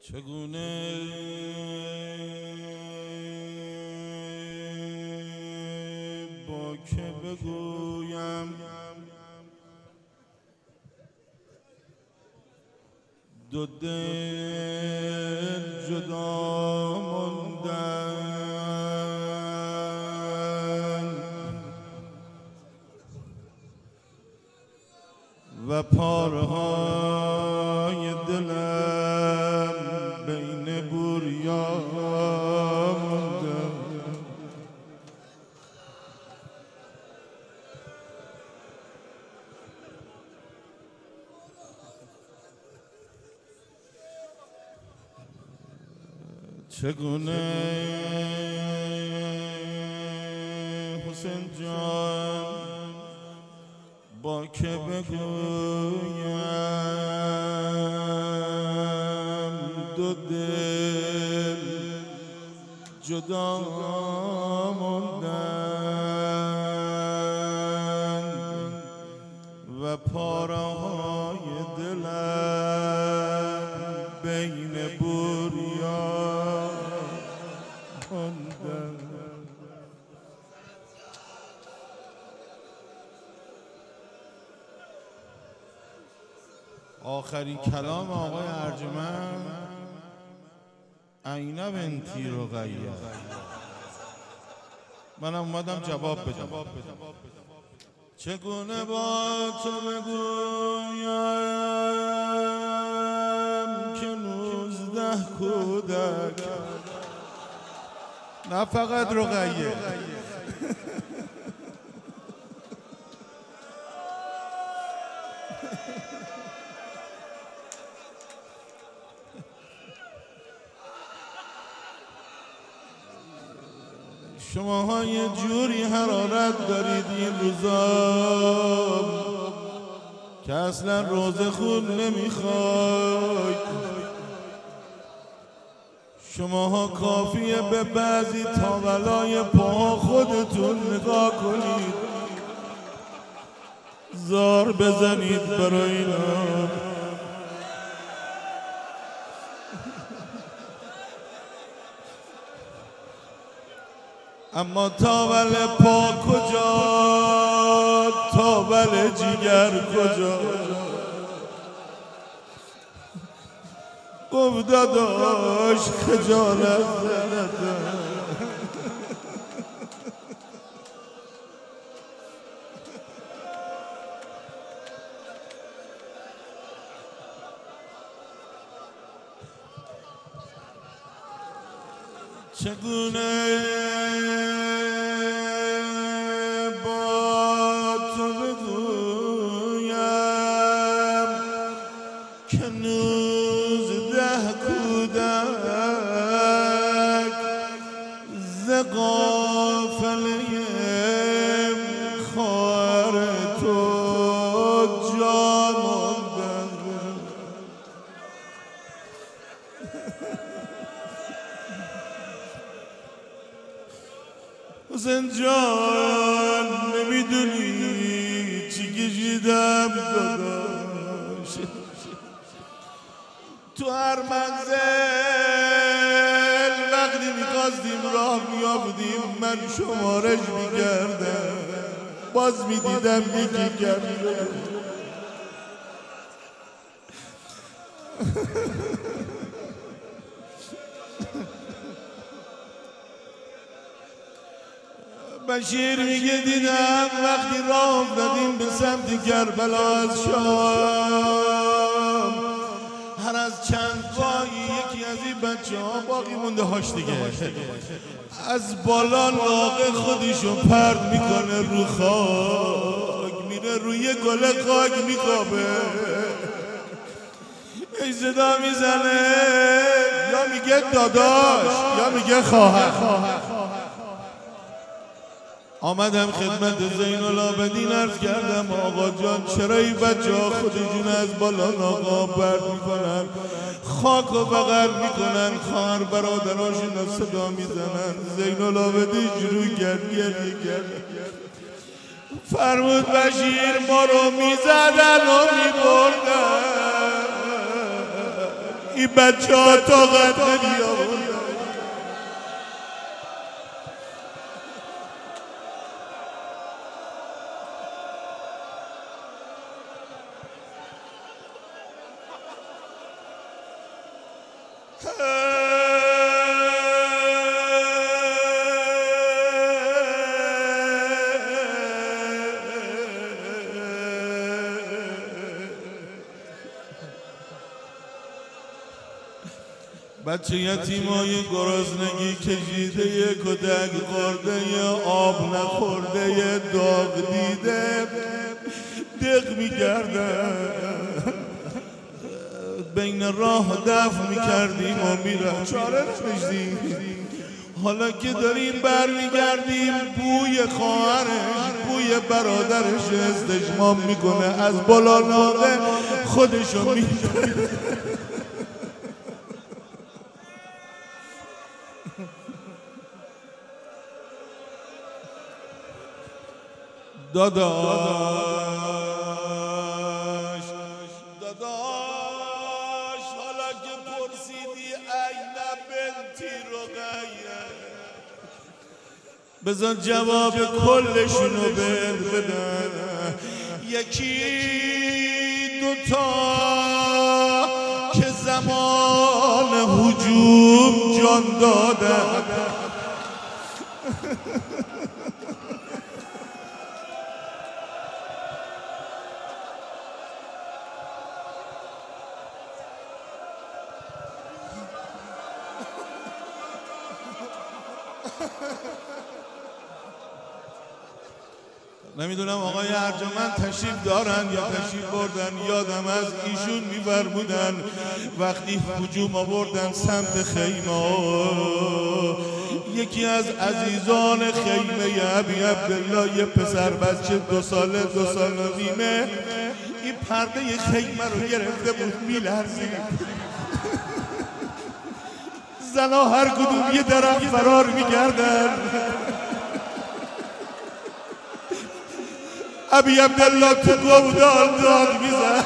چگونه با که بگویم دو دل جدا ماندن و پارهای دلم بین بوریا ماندن. چگونه حسین جان با که بگویم دو دل جدا ماندن و پارهای دلم بین بوریا ماندن. آخرین کلام آقای ارجمند عین بنتی رقیه. منم اومدم جواب بدم. چگونه با تو بگویم که 19 کودک، نه فقط رقیه، شماها یه جوری حرارت دارید این روزا که اصلا روزه خون نمیخواید. شماها کافیه به بعضی تاولای پاها خودتون نگاه کنید، زار بزنید برای اینا. اما تاول پا کجا، تاول جیگر کجا؟ گفت داداش خجالت زدم. چگونه با تو بگویم که 19 کودک ز قافله خواهر تو جا ماندن. حسین جان نمیدونی چی کشیدم داداش. تو هر منزل وقتی میخواستیم راه میافتیم من شمارش میکردم، باز میدیدم یکی کرده. بشیر میگه دیدم وقتی راه افتادیم به سمت کربلا از شام، هر از چند پایی یکی از این بچه ها باقی مونده هاش دیگه از بالا لاغه خودشو پرد میکنه رو خاک، میره روی گل خاک میخوابه. ای صدا میزنه یا میگه داداش یا میگه خواهر. آمدم خدمت زین العابدین عرض کردم آقا جان چرا این بچه ها خودشون از بالا ناقا پرد میکنن، خاک و بغل میکنن، خواهر برادراشون رو صدا میزنن. زین العابدین شروع کرد گریه کرد، فرمود بشیر ما رو میزدن و میبردن، این بچه ها طاقت نمی‌آوردن. بچه یتیمای گرسنگی کشیده یه کتک خورده یه آب نخورده یه داغ دیده دق می‌کردن بین راه دفع می‌کردیم و میرم چاره نمیشتیم. حالا که داریم برمیگردیم بوی خواهرش بوی برادرش استشمام میکنه از بالا ناله خودشو میکنه. داداش حالا که پرسیدی این بنتی رقیه بذار جواب کلشونو بدن. یکی دوتا که زمان هجوم جان دادن نمیدونم آقای ارجمند تشریف دارن یا تشریف بردن. یادم از ایشون میفرمودن وقتی هجوم آوردن سمت خیمه یکی از عزیزان خیمه ابی عبدالله یه پسر بچه 2 ساله 2 سال و نیمه این پرده خیمه رو گرفته بود میلرزید. زنا هر کدوم یه طرف فرار میگردن. ابی عبدالله تو گودال داد میزن.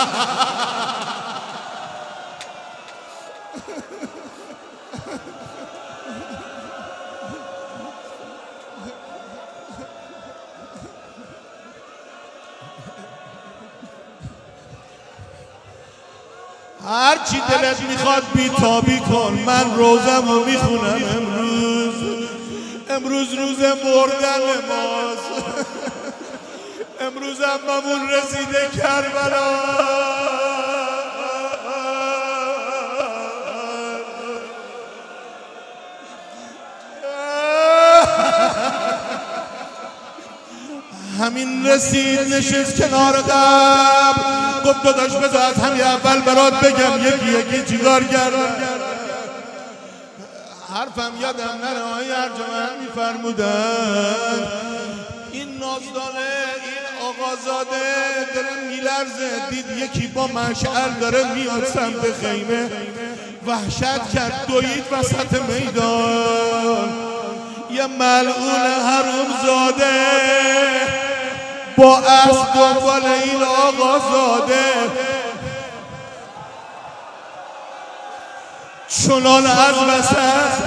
هر چی دلت میخواد بیتابی کن من روزم رو میخونم. امروز روز مردن ماست. امروز اممون رسیده کربلا. همین رسید نشست کنار قبر گفت داداش بذار از همین اول برات بگم یکی یکی چیکار کردم. حرفم یادم نره آقای ارجمند میفرمودن این نازدانه این آقازاده داره میلرزه دید یکی با مشعل داره میاد سمت خیمه وحشت کرد دوید وسط میدان. یه ملعون حرومزاده با اسب دنبال این آقازاده چنان از وسط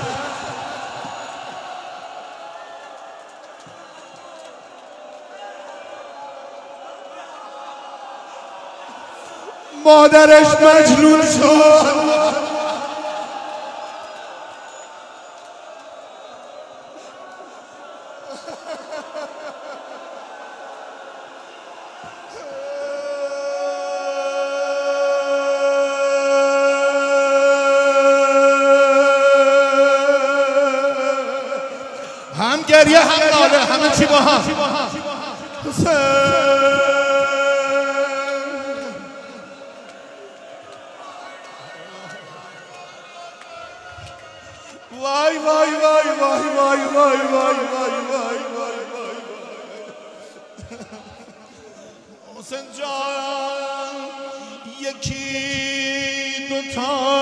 مادرش مجنون شد. هم گریه هم ناله همه چی با هم. وای وای وای وای وای وای وای وای وای وای حسین جان یکی دوتا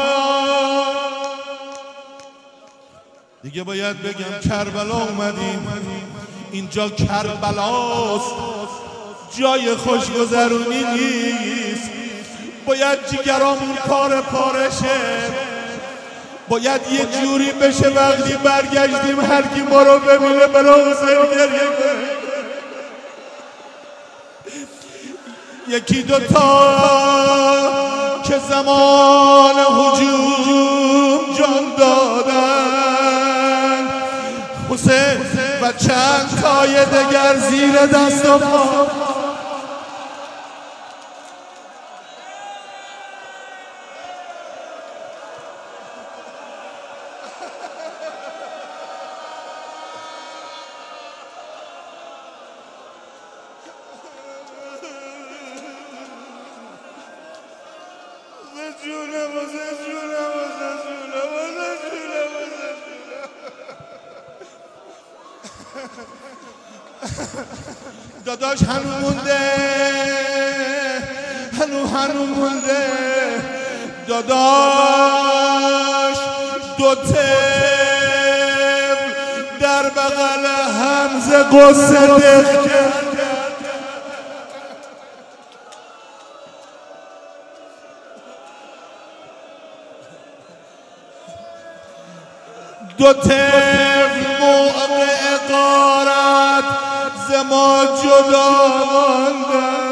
دیگه باید بگم کربلا اومدیم. اینجا کربلاست جای خوشگذرونی نیست. باید جگرامون پاره پاره شه، باید یه جوری بشه وقتی برگشتیم هر کی ما رو ببینه برای حسین گریه کنه. یکی دوتا که زمان هجوم جان دادن حسین و چند تای دگر زیر دست و پا. داداش هنو مونده، هنو مونده داداش، دو طفل در بغل حمزه قصه دق کرد. دو طفل موقع غارت ز ما جدا ماندن.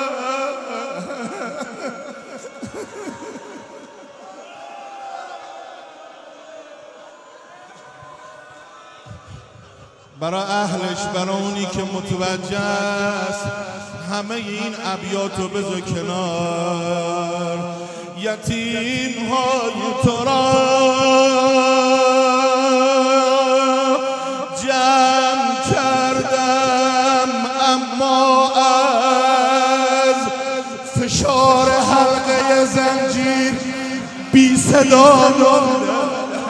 برای اهلش، برای اونی که متوجه است همه این ابیاتو بذار کنار. یتیم های تو را جمع کردم اما از فشار حلقه زنجیر بی صدا ماندم.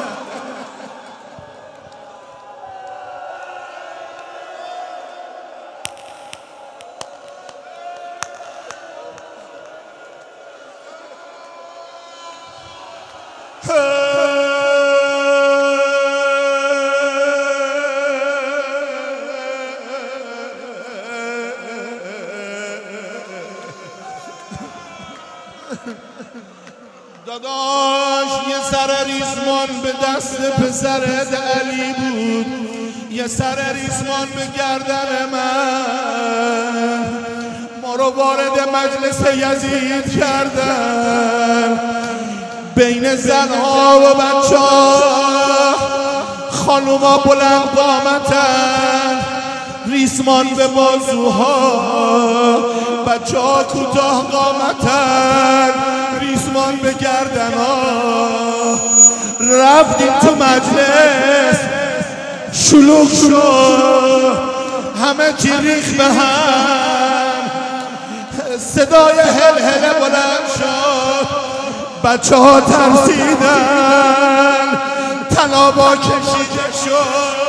داداش یه سر ریسمان به دست پسرت علی بود، یه سر ریسمان به گردن من، ما رو وارد مجلس یزید کردن. بین زنها و بچه ها خانوما بلند قامتن، ریسمان به بازوها، بچه ها کوتاه قامتن، ریسمان به گردن ها. رفتیم تو مجلس شلوغ شد، همه چی ریخ به هم، صدای هل بلند شد، بچه ها ترسیدن، تنابا کشیده شد.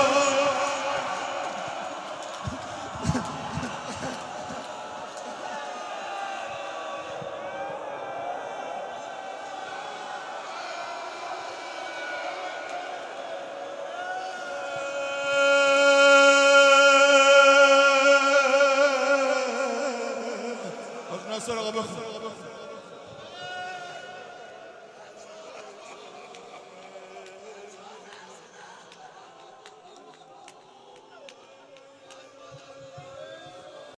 ناصر آقا بخون.